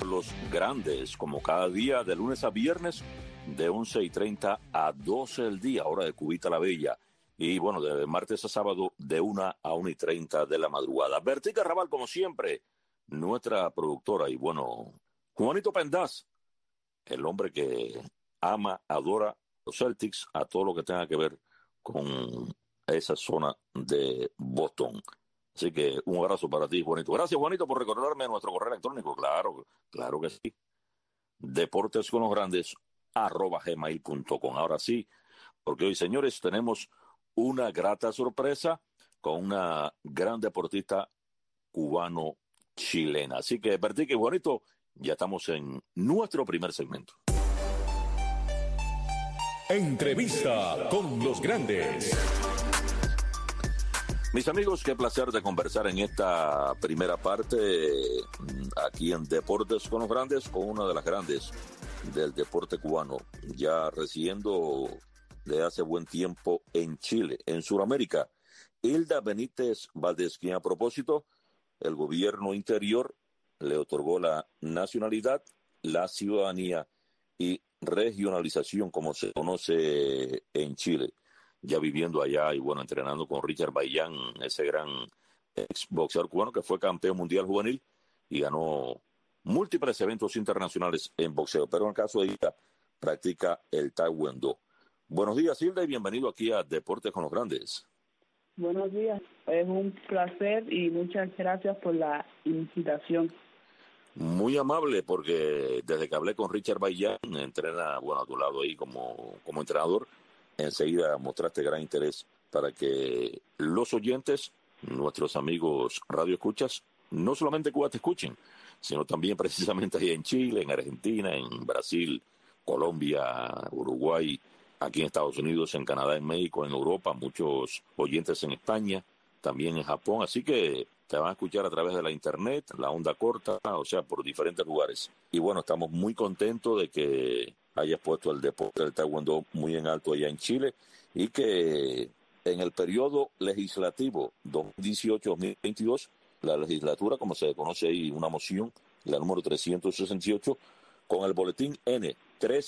Los Grandes, como cada día, de lunes a viernes, de 11:30 a 12 del día, hora de Cubita la Bella. Y bueno, de martes a sábado, de 1 a 1:30 de la madrugada. Bertica Raval, como siempre, nuestra productora. Y bueno, Juanito Pendaz, el hombre que ama, adora los Celtics, a todo lo que tenga que ver con esa zona de Boston. Así que un abrazo para ti, Juanito. Gracias, Juanito, por recordarme nuestro correo electrónico. Claro, claro que sí. deportesconlosgrandes@gmail.com. Ahora sí, porque hoy, señores, tenemos una grata sorpresa con una gran deportista cubano-chilena. Así que, Bertique y Juanito, ya estamos en nuestro primer segmento. Entrevista con los grandes. Mis amigos, qué placer de conversar en esta primera parte aquí en Deportes con los Grandes, con una de las grandes del deporte cubano, ya residiendo de hace buen tiempo en Chile, en Sudamérica. Hilda Benítez Valdés, quien a propósito, el gobierno interior le otorgó la nacionalidad, la ciudadanía y regionalización, como se conoce en Chile, ya viviendo allá y bueno, entrenando con Richard Baillán, ese gran ex boxeador cubano que fue campeón mundial juvenil y ganó múltiples eventos internacionales en boxeo, pero en el caso de Hilda practica el taekwondo. Buenos días, Hilda, y bienvenido aquí a Deportes con los Grandes. Buenos días, es un placer y muchas gracias por la invitación. Muy amable, porque desde que hablé con Richard Baillán, entrena, bueno, a tu lado ahí como entrenador, enseguida mostraste gran interés para que los oyentes, nuestros amigos Radio Escuchas, no solamente Cuba te escuchen, sino también precisamente ahí en Chile, en Argentina, en Brasil, Colombia, Uruguay, aquí en Estados Unidos, en Canadá, en México, en Europa, muchos oyentes en España, también en Japón, así que te van a escuchar a través de la internet, la onda corta, o sea, por diferentes lugares. Y bueno, estamos muy contentos de que hayas puesto el deporte del taekwondo muy en alto allá en Chile y que en el periodo legislativo 2018-2022, la legislatura, como se conoce ahí, una moción, la número 368, con el boletín N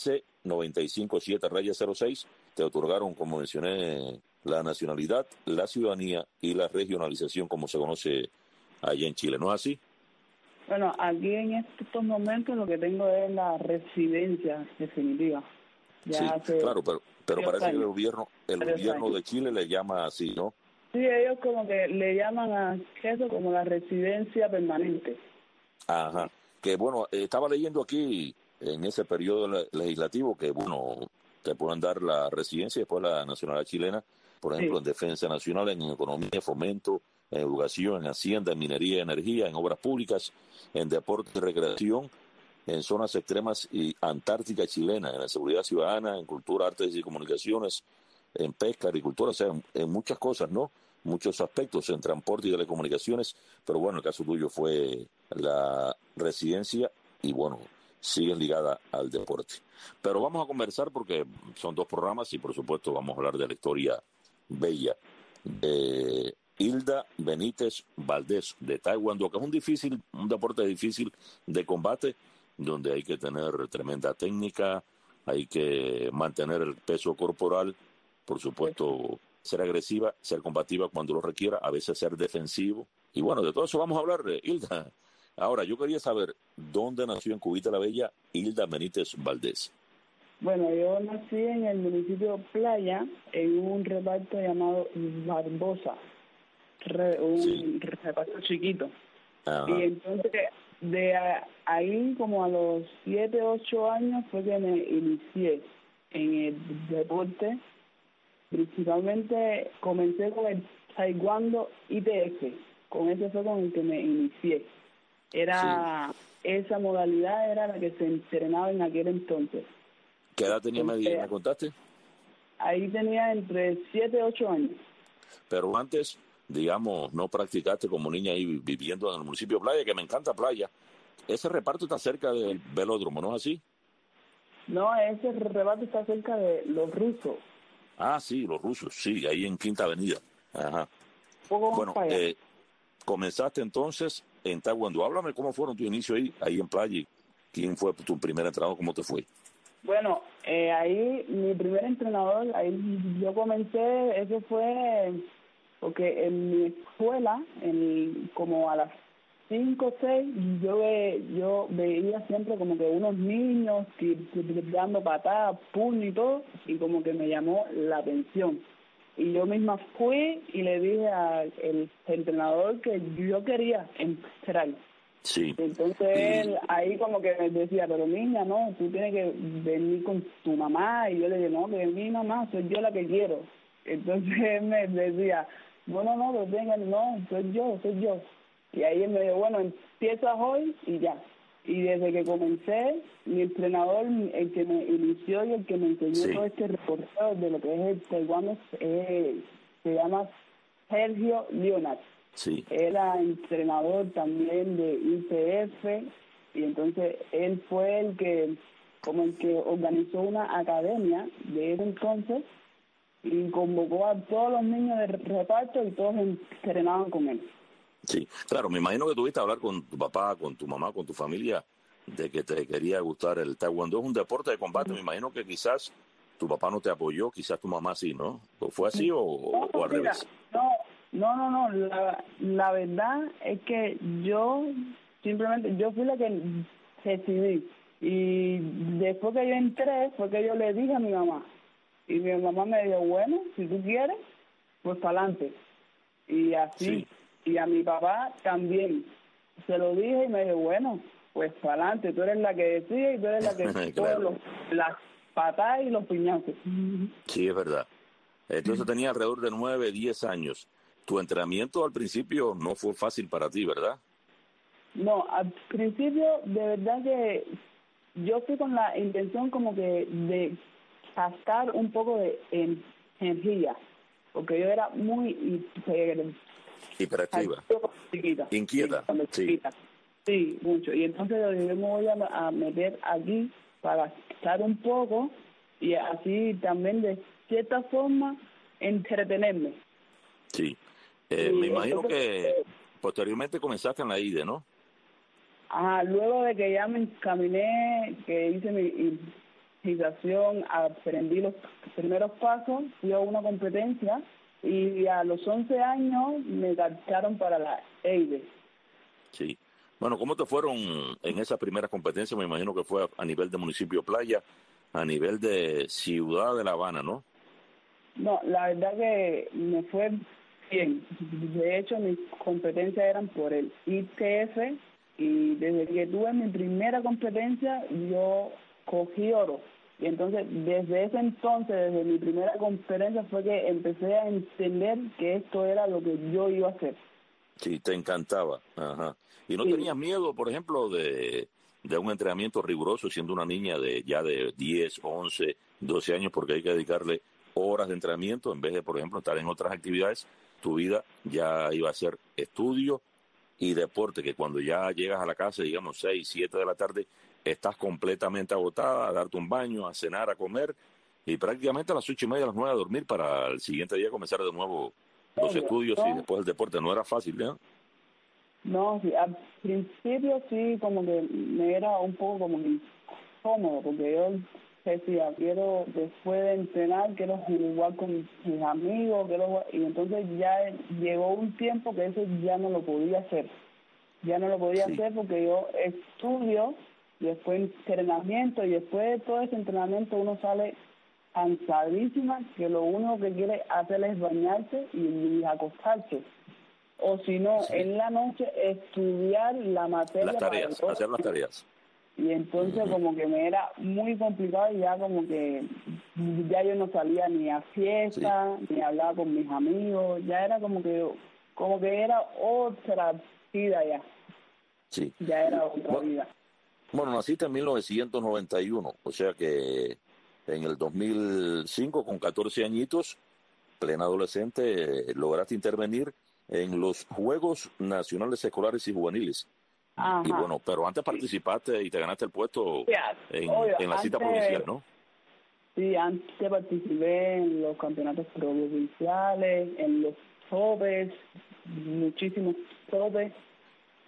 13957-06, te otorgaron, como mencioné, la nacionalidad, la ciudadanía y la regionalización, como se conoce allá en Chile, ¿no es así? Bueno, aquí en estos momentos lo que tengo es la residencia definitiva. Ya sí, claro, pero parece que el gobierno de Chile le llama así, ¿no? Sí, ellos como que le llaman a eso como la residencia permanente. Ajá, que bueno, estaba leyendo aquí en ese periodo legislativo que, bueno, te pueden dar la residencia y después la nacionalidad chilena, por ejemplo, sí, en defensa nacional, en economía, fomento, en educación, en hacienda, en minería, energía, en obras públicas, en deporte y recreación, en zonas extremas y antártica chilena, en la seguridad ciudadana, en cultura, artes y comunicaciones, en pesca, agricultura, o sea, en muchas cosas, ¿no? Muchos aspectos, en transporte y telecomunicaciones, pero bueno, el caso tuyo fue la residencia y bueno, sigues ligada al deporte. Pero vamos a conversar porque son dos programas y por supuesto vamos a hablar de la historia bella de Hilda Benítez Valdés de taekwondo, que es un deporte difícil de combate, donde hay que tener tremenda técnica, hay que mantener el peso corporal, por supuesto ser agresiva, ser combativa cuando lo requiera, a veces ser defensivo. Y bueno, de todo eso vamos a hablar, Hilda. Ahora, yo quería saber, ¿dónde nació en Cubita la Bella Hilda Benítez Valdés? Bueno, yo nací en el municipio Playa, en un reparto llamado Barbosa, un reparto chiquito. Ajá. Y entonces, de ahí como a los 7, 8 años fue que me inicié en el deporte. Principalmente comencé con el taekwondo ITF, con ese fue con el que me inicié. Esa modalidad era la que se entrenaba en aquel entonces. ¿Qué edad tenía me contaste? Ahí tenía entre 7 y 8 años. Pero antes, digamos, no practicaste como niña ahí viviendo en el municipio de Playa, que me encanta Playa. Ese reparto está cerca del velódromo, ¿no es así? No, ese reparto está cerca de Los Rusos. Ah, sí, Los Rusos, sí, ahí en Quinta Avenida. Ajá. Bueno, comenzaste entonces en taekwondo. Háblame cómo fueron tus inicios ahí en Playa ¿Quién fue tu primer entrenador? ¿Cómo te fue? Bueno, ahí mi primer entrenador, ahí yo comencé, eso fue porque en mi escuela, como a las 5 o 6, yo veía siempre como que unos niños dando patadas, puño y todo, y como que me llamó la atención. Y yo misma fui y le dije al entrenador que yo quería entrar. Sí. Entonces él ahí como que me decía, pero niña, no, tú tienes que venir con tu mamá. Y yo le dije, no, que mi mamá, soy yo la que quiero. Entonces él me decía, bueno, no, pero venga, no, soy yo. Y ahí él me dijo, bueno, empiezas hoy y ya. Y desde que comencé, mi entrenador, el que me inició y el que me enseñó todo este recorrido de lo que es el taekwondo, se llama Sergio Leonard. Sí. Era entrenador también de IPF, y entonces él fue el que organizó una academia de ese entonces y convocó a todos los niños de reparto y todos entrenaban con él. Sí, claro, me imagino que tuviste que hablar con tu papá, con tu mamá, con tu familia, de que te quería gustar el taekwondo. Es un deporte de combate, me imagino que quizás tu papá no te apoyó, quizás tu mamá sí, ¿no? ¿Fue así o al revés? No, la verdad es que yo fui la que decidí, y después que yo entré fue que yo le dije a mi mamá, y mi mamá me dijo, bueno, si tú quieres, pues para adelante. Y así, sí. Y a mi papá también se lo dije y me dijo, bueno, pues para adelante, tú eres la que decide y tú eres la que claro. las patadas y los piñazos. Sí, es verdad. Entonces tenía alrededor de 9, 10 años. Tu entrenamiento al principio no fue fácil para ti, ¿verdad? No, al principio de verdad que yo fui con la intención como que de gastar un poco de energía, porque yo era muy hiperactiva, chiquita, inquieta, sí. Chiquita. Sí, mucho. Y entonces yo me voy a meter aquí para gastar un poco y así también de cierta forma entretenerme. Sí. Me imagino que posteriormente comenzaste en la IDE, ¿no? Ajá, luego de que ya me encaminé, que hice mi iniciación, aprendí los primeros pasos, fui a una competencia y a los 11 años me captaron para la EIDE. Sí. Bueno, ¿cómo te fueron en esa primera competencia? Me imagino que fue a nivel de municipio Playa, a nivel de Ciudad de La Habana, ¿no? No, la verdad que me fue bien. De hecho, mis competencias eran por el ITF, y desde que tuve mi primera competencia yo cogí oro. Y entonces, desde ese entonces, desde mi primera competencia, fue que empecé a entender que esto era lo que yo iba a hacer. Sí, te encantaba. Ajá. ¿Y no tenías miedo, por ejemplo, de un entrenamiento riguroso siendo una niña de 10, 11, 12 años, porque hay que dedicarle horas de entrenamiento en vez de, por ejemplo, estar en otras actividades? Tu vida ya iba a ser estudio y deporte, que cuando ya llegas a la casa, digamos 6, 7 de la tarde, estás completamente agotada, a darte un baño, a cenar, a comer, y prácticamente a las 8:30, a las 9 a dormir para el siguiente día comenzar de nuevo los estudios y después el deporte. No era fácil, ¿no? No, sí, al principio sí, como que me era un poco como incómodo, porque yo decía, quiero, después de entrenar, quiero jugar con mis amigos, y entonces ya llegó un tiempo que eso ya no lo podía hacer. Ya no lo podía hacer porque yo estudio, después entrenamiento, y después de todo ese entrenamiento uno sale cansadísima, que lo único que quiere hacer es bañarse y acostarse. O si no, en la noche estudiar la materia. Las tareas, hacer las tareas. Y entonces como que me era muy complicado, y ya como que ya yo no salía ni a fiesta, ni hablaba con mis amigos, ya era como que era otra vida ya. Sí. Ya era otra vida. Bueno, naciste en 1991, o sea que en el 2005, con 14 añitos, plena adolescente, lograste intervenir en los Juegos Nacionales Escolares y Juveniles. Ajá. Y bueno, pero antes participaste y te ganaste el puesto en la cita provincial, ¿no? Sí, antes participé en los campeonatos provinciales, en los topes, muchísimos topes,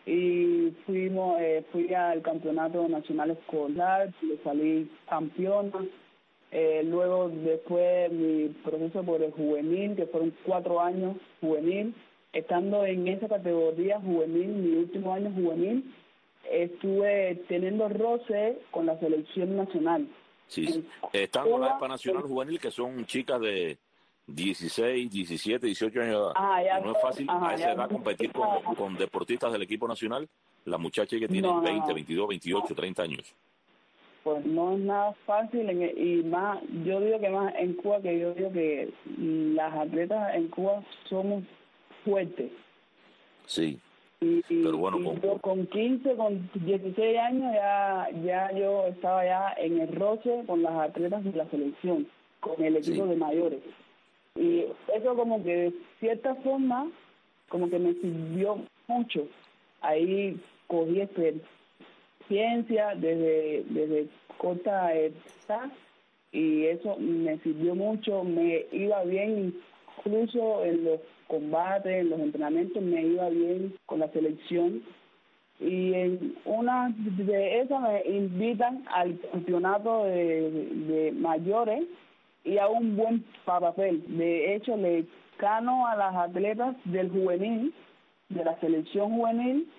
y fui al campeonato nacional escolar, le salí campeona. Luego después mi proceso por el juvenil, que fueron 4 años juvenil, estando en esa categoría juvenil, mi último año juvenil, estuve teniendo roce con la selección nacional. Sí. Estando en la ESPA Nacional Juvenil, que son chicas de 16, 17, 18 años de edad. Ya, no es fácil a esa edad competir con deportistas del equipo nacional, las muchachas que tienen 20, 22, 28, 30 años. Pues no es nada fácil, y más, yo digo que más en Cuba, que yo digo que las atletas en Cuba somos fuertes. Sí. Pero bueno, yo con 15, con 16 años ya yo estaba ya en el roce con las atletas de la selección, con el equipo de mayores. Y eso como que de cierta forma como que me sirvió mucho. Ahí cogí experiencia desde corta edad y eso me sirvió mucho, me iba bien incluso en los combates, en los entrenamientos, me iba bien con la selección. Y en una de esas me invitan al campeonato de mayores y hago un buen papel. De hecho, le gano a las atletas del juvenil, de la selección juvenil,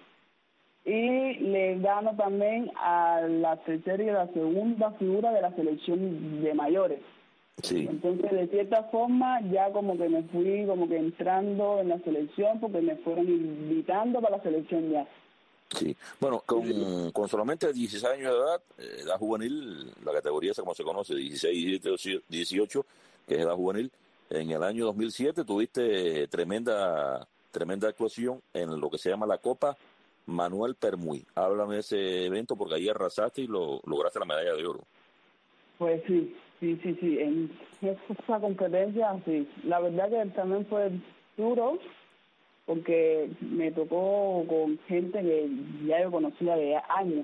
y le gano también a la tercera y la segunda figura de la selección de mayores. Sí. Entonces, de cierta forma, ya como que me fui como que entrando en la selección porque me fueron invitando para la selección ya. Sí, bueno, con solamente 16 años de edad, edad juvenil, la categoría esa como se conoce, 16, 17, 18, que es edad juvenil, en el año 2007 tuviste tremenda actuación en lo que se llama la Copa Manuel Permuy. Háblame de ese evento porque ahí arrasaste y lograste la medalla de oro. Pues sí, en esa competencia, sí. La verdad que también fue duro, porque me tocó con gente que ya yo conocía de años,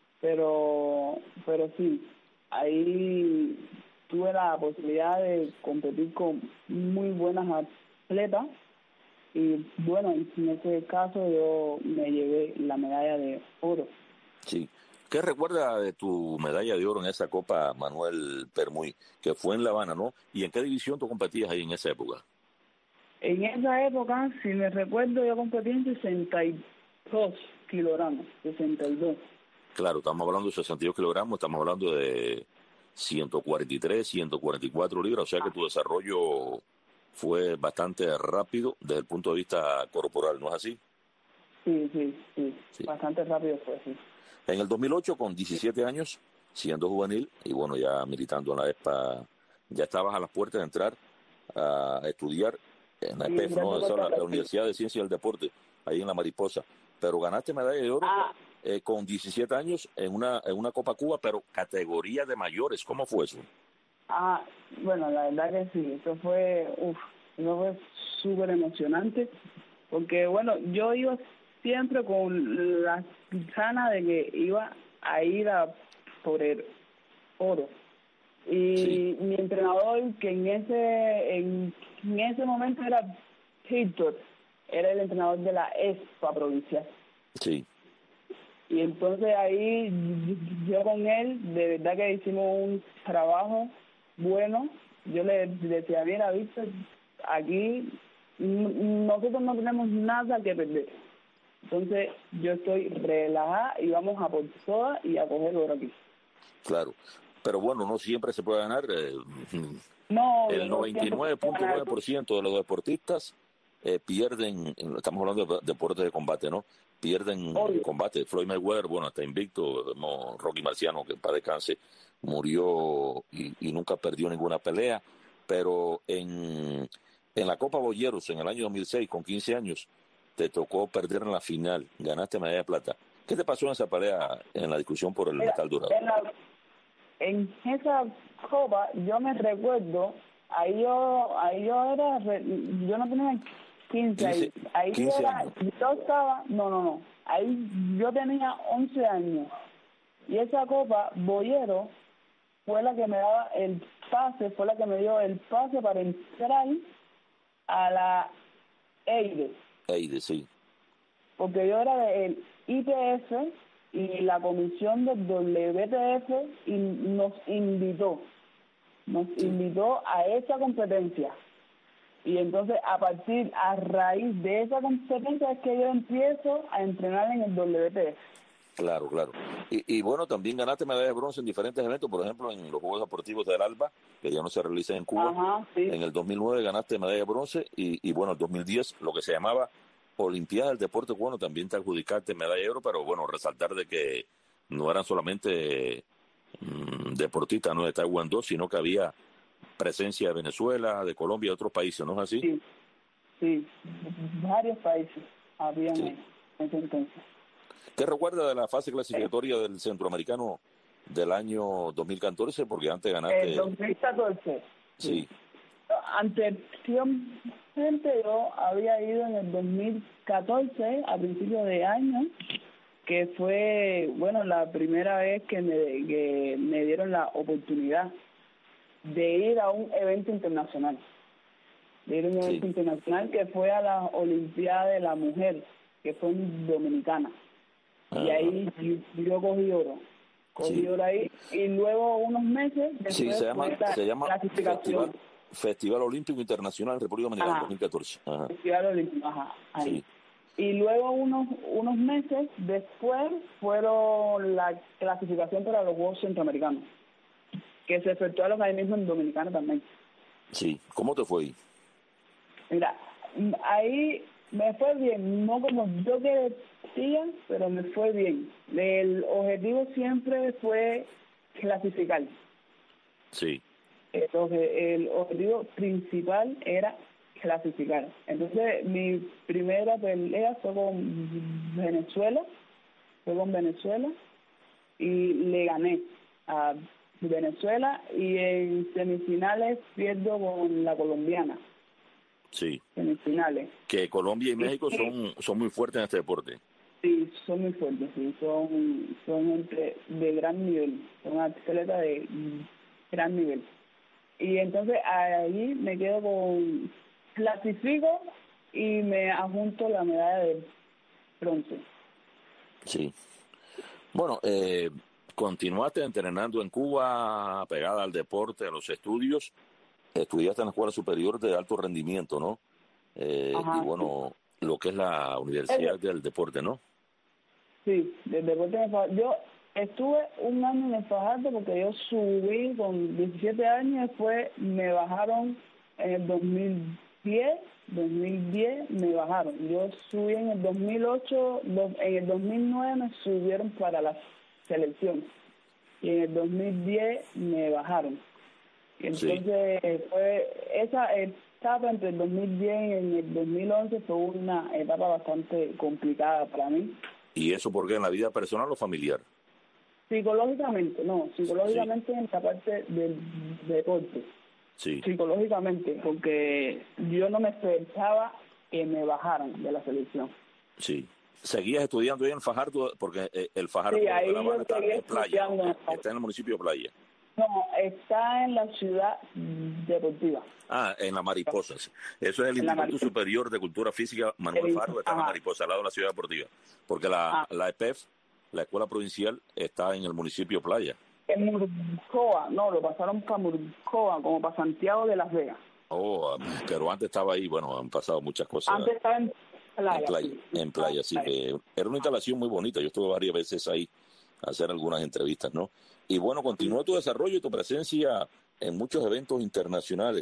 pero sí, ahí tuve la posibilidad de competir con muy buenas atletas y bueno, en ese caso yo me llevé la medalla de oro. Sí. ¿Qué recuerda de tu medalla de oro en esa Copa Manuel Permuy, que fue en La Habana, ¿no? ¿Y en qué división tú competías ahí en esa época? En esa época, si me recuerdo, yo competí en 62 kilogramos, 62. Claro, estamos hablando de 62 kilogramos, estamos hablando de 143, 144 libras, o sea que tu desarrollo fue bastante rápido desde el punto de vista corporal, ¿no es así? Sí. Bastante rápido fue, sí. En el 2008, con 17 años, siendo juvenil, y bueno, ya militando en la ESPA, ya estabas a las puertas de entrar a estudiar en la EPEF, ¿no? Esa es la Universidad de Ciencia del Deporte, ahí en La Mariposa. Pero ganaste medalla de oro con 17 años en una Copa Cuba, pero categoría de mayores. ¿Cómo fue eso? Bueno, la verdad que sí, eso fue súper emocionante, porque bueno, yo iba siempre con la ganas de que iba a ir a por el oro. Y mi entrenador, que en ese momento era Víctor, era el entrenador de la ESPA provincial. Sí. Y entonces ahí yo con él, de verdad que hicimos un trabajo bueno. Yo le decía, mira, Víctor, aquí nosotros no tenemos nada que perder. Entonces yo estoy relajada y vamos a por todas y a coger oro aquí. Claro, pero bueno, no siempre se puede ganar. No, el 99.9% de los deportistas pierden, estamos hablando de deportes de combate, ¿no? Pierden combate. Floyd Mayweather, bueno, está invicto. No, Rocky Marciano, que para descanse, murió y nunca perdió ninguna pelea. Pero en la Copa Boyeros, en el año 2006, con 15 años, te tocó perder en la final. Ganaste medalla de plata. ¿Qué te pasó en esa pelea, en la discusión por el metal dorado? En esa copa, yo me recuerdo, yo no tenía 15 ahí 15 años. Yo estaba, ahí yo tenía 11 años. Y esa copa, Boyero, fue la que me daba el pase, fue la que me dio el pase para entrar a la EIDE. EIDE, sí. porque yo era del ITF y la comisión del WTF y nos invitó a esa competencia. Y entonces a raíz de esa competencia es que yo empiezo a entrenar en el WTF. Claro. Y bueno, también ganaste medalla de bronce en diferentes eventos, por ejemplo, en los Juegos Deportivos del ALBA, que ya no se realizan en Cuba. Ajá, sí. En el 2009 ganaste medalla de bronce y bueno, en 2010 lo que se llamaba Olimpiada del Deporte Cubano, también te adjudicaste medalla de oro, pero bueno, resaltar de que no eran solamente deportistas, no de Taekwondo, sino que había presencia de Venezuela, de Colombia y otros países, ¿no es así? Sí, varios países habían en ese entonces. ¿Qué recuerda de la fase clasificatoria del Centroamericano del año 2014? Porque antes ganaste... El 2014. Sí. Anteriormente yo había ido en el 2014, a principios de año, que fue, bueno, la primera vez que me dieron la oportunidad de ir a un evento internacional. Internacional que fue a la Olimpiada de la Mujer, que fue en Dominicana. Y ahí yo cogí oro. Oro ahí. Y luego unos meses después se llama clasificación. Festival Olímpico Internacional en República Dominicana 2014. Ajá. Festival Olímpico, ahí. Sí. Y luego unos meses después fueron la clasificación para los Juegos Centroamericanos, que se efectuaron ahí mismo en Dominicana también. Sí. ¿Cómo te fue ahí? Mira, ahí me fue bien, no como yo quería, pero me fue bien. El objetivo siempre fue clasificar. Sí. Entonces, el objetivo principal era clasificar. Entonces, mi primera pelea fue con Venezuela, y le gané a Venezuela, y en semifinales pierdo con la colombiana. Sí. Semifinales. Que Colombia y México son muy fuertes en este deporte. Sí, son muy fuertes, sí, son gente de gran nivel, son atletas de gran nivel. Y entonces ahí me quedo con clasifico y me adjunto la medalla de bronce. Sí. Bueno, continuaste entrenando en Cuba, pegada al deporte, a los estudios. Estudiaste en la Escuela Superior de Alto Rendimiento, ¿no? Y bueno, lo que es la Universidad del Deporte, ¿no? Sí, del deporte de Fajardo. Yo estuve un año en el Fajardo porque yo subí con 17 años y después me bajaron en el 2010 me bajaron. Yo subí en el 2008, en el 2009 me subieron para la selección y en el 2010 me bajaron. Y entonces fue esa etapa entre el 2010 y el 2011 fue una etapa bastante complicada para mí. ¿Y eso por qué? ¿En la vida personal o familiar? Psicológicamente, en la parte del deporte. Sí. Psicológicamente, porque yo no me esperaba que me bajaran de la selección. Sí. ¿Seguías estudiando ahí en Fajardo? Porque el Fajardo ahí de La Habana está en Playa, ¿no? Está en el municipio de Playa. No, está en la ciudad deportiva. En La Mariposa. Eso es el Instituto Superior de Cultura Física Manuel Fajardo, está en La Mariposa, al lado de la ciudad deportiva. Porque la EPEF, la Escuela Provincial, está en el municipio Playa. En Murcoa, no, lo pasaron para Murcoa, como para Santiago de Las Vegas. Pero antes estaba ahí, bueno, han pasado muchas cosas. Antes estaba en Playa. En Playa, así que era una instalación muy bonita. Yo estuve varias veces ahí a hacer algunas entrevistas, ¿no? Y bueno, continuó tu desarrollo y tu presencia en muchos eventos internacionales,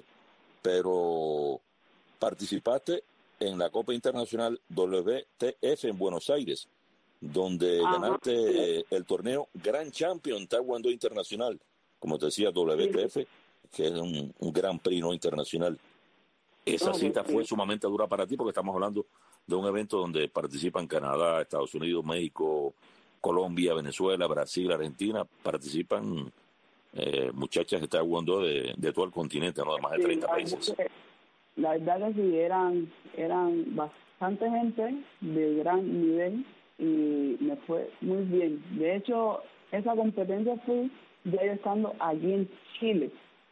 pero participaste en la Copa Internacional WTF en Buenos Aires, donde ganaste el torneo Grand Champion Taekwondo Internacional, como te decía, WTF, que es un Grand Prix no internacional. Esa cita fue sumamente dura para ti porque estamos hablando de un evento donde participan Canadá, Estados Unidos, México, Colombia, Venezuela, Brasil, Argentina, participan muchachas de Taekwondo de todo el continente, ¿no? De más de 30 países. La verdad es que eran bastante gente de gran nivel y me fue muy bien. De hecho, esa competencia fue ya estando allí en Chile,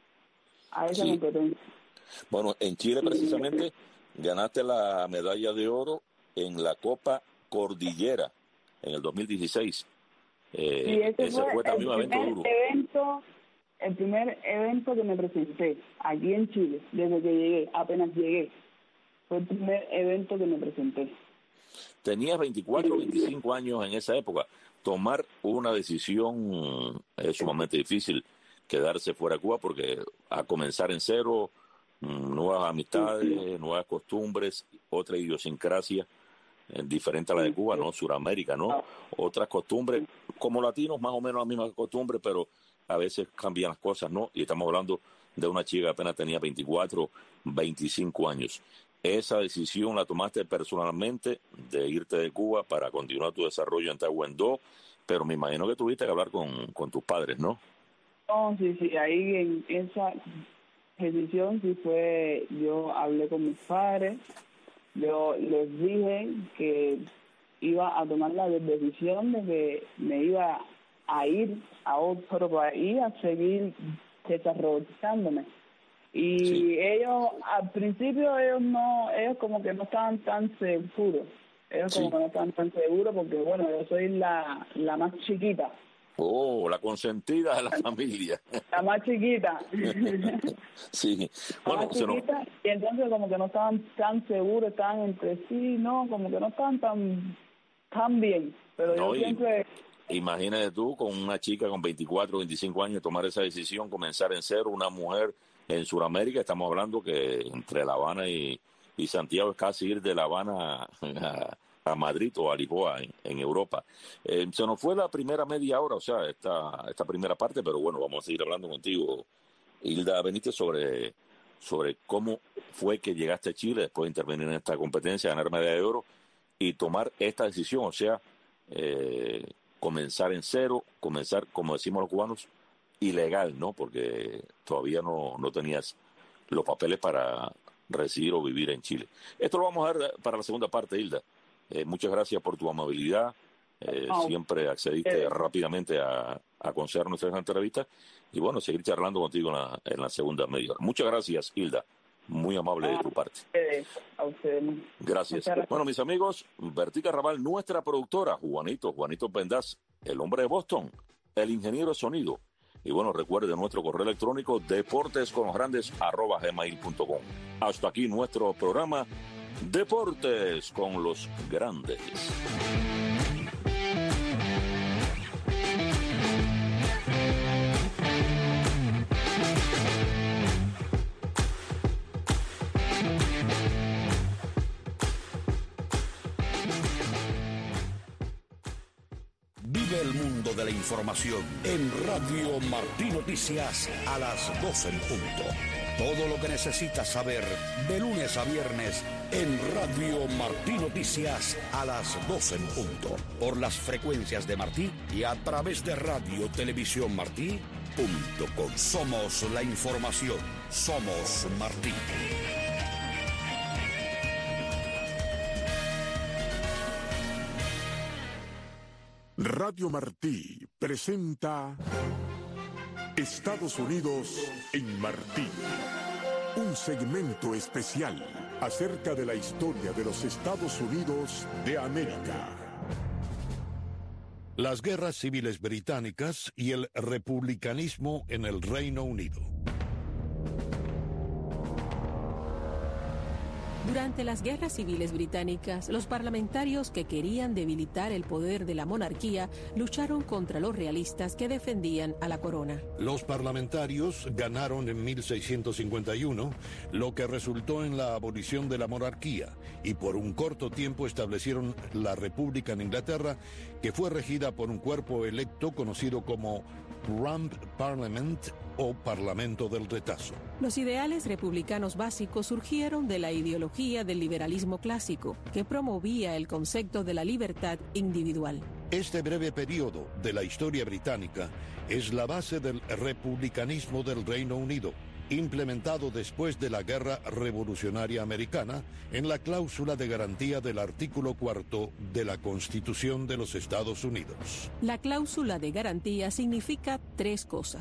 a esa competencia. Bueno, en Chile precisamente ganaste la medalla de oro en la Copa Cordillera en el 2016. Y ese fue también un evento duro. El primer evento que me presenté aquí en Chile, desde que llegué, apenas llegué. Fue el primer evento que me presenté. Tenías 24 o 25 años en esa época. Tomar una decisión es sumamente difícil, quedarse fuera de Cuba, porque a comenzar en cero, nuevas amistades, nuevas costumbres, otra idiosincrasia diferente a la de Cuba, ¿no? Suramérica, ¿no? Otras costumbres, como latinos, más o menos la misma costumbre, pero a veces cambian las cosas, ¿no? Y estamos hablando de una chica que apenas tenía 24, 25 años. Esa decisión la tomaste personalmente de irte de Cuba para continuar tu desarrollo en Taekwondo, pero me imagino que tuviste que hablar con tus padres, ¿no? No, sí, ahí en esa decisión sí fue, yo hablé con mis padres, yo les dije que iba a tomar la decisión de que me iba a ir a otro país a seguir desarrollándome. Y sí. Ellos, al principio, ellos como que no estaban tan seguros. Ellos como que no estaban tan seguros porque, bueno, yo soy la más chiquita. Oh, la consentida de la familia. La más chiquita. Sí. Bueno, la más chiquita, y entonces como que no estaban tan seguros, estaban entre sí, no, como que no estaban tan bien. Pero no, yo siempre... Imagínate tú con una chica con 24, 25 años tomar esa decisión, comenzar en cero, una mujer en Sudamérica. Estamos hablando que entre La Habana y Santiago es casi ir de La Habana a Madrid o a Lisboa en Europa. Se nos fue la primera media hora, o sea, esta primera parte, pero bueno, vamos a seguir hablando contigo, Hilda Benítez, sobre cómo fue que llegaste a Chile después de intervenir en esta competencia, ganar medalla de oro y tomar esta decisión, o sea, comenzar en cero, comenzar, como decimos los cubanos, ilegal, ¿no? Porque todavía no tenías los papeles para residir o vivir en Chile. Esto lo vamos a ver para la segunda parte, Hilda. Muchas gracias por tu amabilidad. Siempre accediste rápidamente a conceder nuestras entrevistas y bueno, seguir charlando contigo en la segunda media hora. Muchas gracias, Hilda. Muy amable de tu parte. A ustedes. Gracias. Bueno, mis amigos, Bertica Raval, nuestra productora, Juanito Pendaz, el hombre de Boston, el ingeniero de sonido. Y bueno, recuerde nuestro correo electrónico deportesconlosgrandes@gmail.com. Hasta aquí nuestro programa Deportes con los Grandes. Vive el mundo de la información en Radio Martí Noticias a las 12 en punto. Todo lo que necesitas saber de lunes a viernes en Radio Martí Noticias a las 12 en punto. Por las frecuencias de Martí y a través de Radio Televisión Martí.com. Somos la información. Somos Martí. Radio Martí presenta Estados Unidos en Martí, un segmento especial acerca de la historia de los Estados Unidos de América. Las guerras civiles británicas y el republicanismo en el Reino Unido. Durante las guerras civiles británicas, los parlamentarios que querían debilitar el poder de la monarquía lucharon contra los realistas que defendían a la corona. Los parlamentarios ganaron en 1651, lo que resultó en la abolición de la monarquía, y por un corto tiempo establecieron la República en Inglaterra, que fue regida por un cuerpo electo conocido como Rump Parliament o Parlamento del Retazo. Los ideales republicanos básicos surgieron de la ideología del liberalismo clásico, que promovía el concepto de la libertad individual. Este breve periodo de la historia británica es la base del republicanismo del Reino Unido, implementado después de la Guerra Revolucionaria Americana en la cláusula de garantía del artículo 4 de la Constitución de los Estados Unidos. La cláusula de garantía significa tres cosas.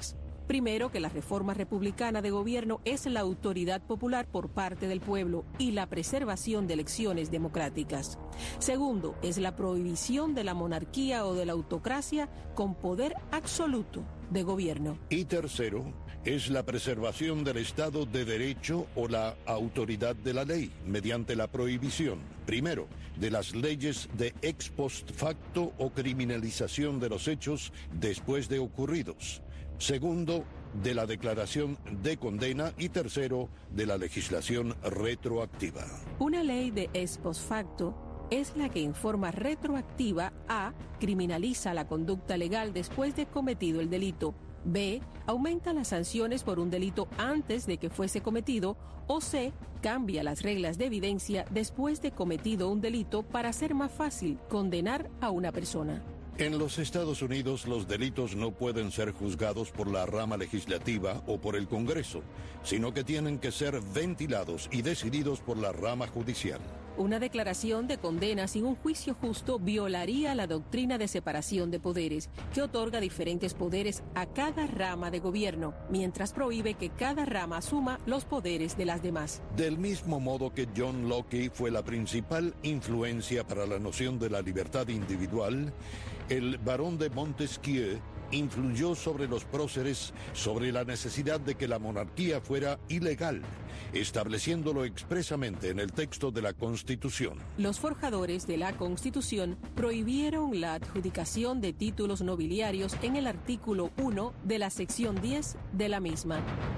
Primero, que la reforma republicana de gobierno es la autoridad popular por parte del pueblo y la preservación de elecciones democráticas. Segundo, es la prohibición de la monarquía o de la autocracia con poder absoluto de gobierno. Y tercero, es la preservación del Estado de Derecho o la autoridad de la ley mediante la prohibición, primero, de las leyes de ex post facto o criminalización de los hechos después de ocurridos. Segundo, de la declaración de condena. Y tercero, de la legislación retroactiva. Una ley de ex post facto es la que en forma retroactiva a. criminaliza la conducta legal después de cometido el delito, b. aumenta las sanciones por un delito antes de que fuese cometido, o c. cambia las reglas de evidencia después de cometido un delito para hacer más fácil condenar a una persona. En los Estados Unidos, los delitos no pueden ser juzgados por la rama legislativa o por el Congreso, sino que tienen que ser ventilados y decididos por la rama judicial. Una declaración de condena sin un juicio justo violaría la doctrina de separación de poderes, que otorga diferentes poderes a cada rama de gobierno, mientras prohíbe que cada rama asuma los poderes de las demás. Del mismo modo que John Locke fue la principal influencia para la noción de la libertad individual, el barón de Montesquieu influyó sobre los próceres sobre la necesidad de que la monarquía fuera ilegal, estableciéndolo expresamente en el texto de la Constitución. Los forjadores de la Constitución prohibieron la adjudicación de títulos nobiliarios en el artículo 1 de la sección 10 de la misma.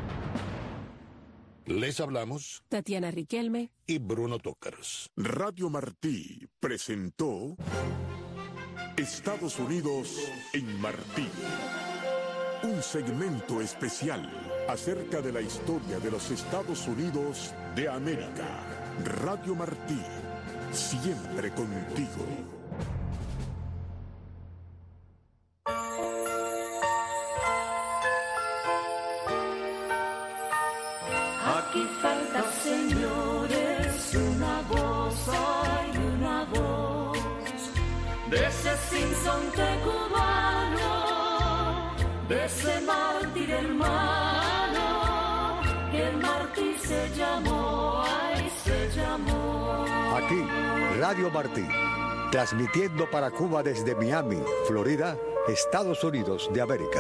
Les hablamos Tatiana Riquelme y Bruno Tócaros. Radio Martí presentó Estados Unidos en Martí. Un segmento especial acerca de la historia de los Estados Unidos de América. Radio Martí, siempre contigo. Aquí falta, señores, una voz, hay una voz de ese sinsonte cubano, de ese mártir hermano, que el mártir se llamó, ay, se llamó. Aquí, Radio Martí, transmitiendo para Cuba desde Miami, Florida, Estados Unidos de América.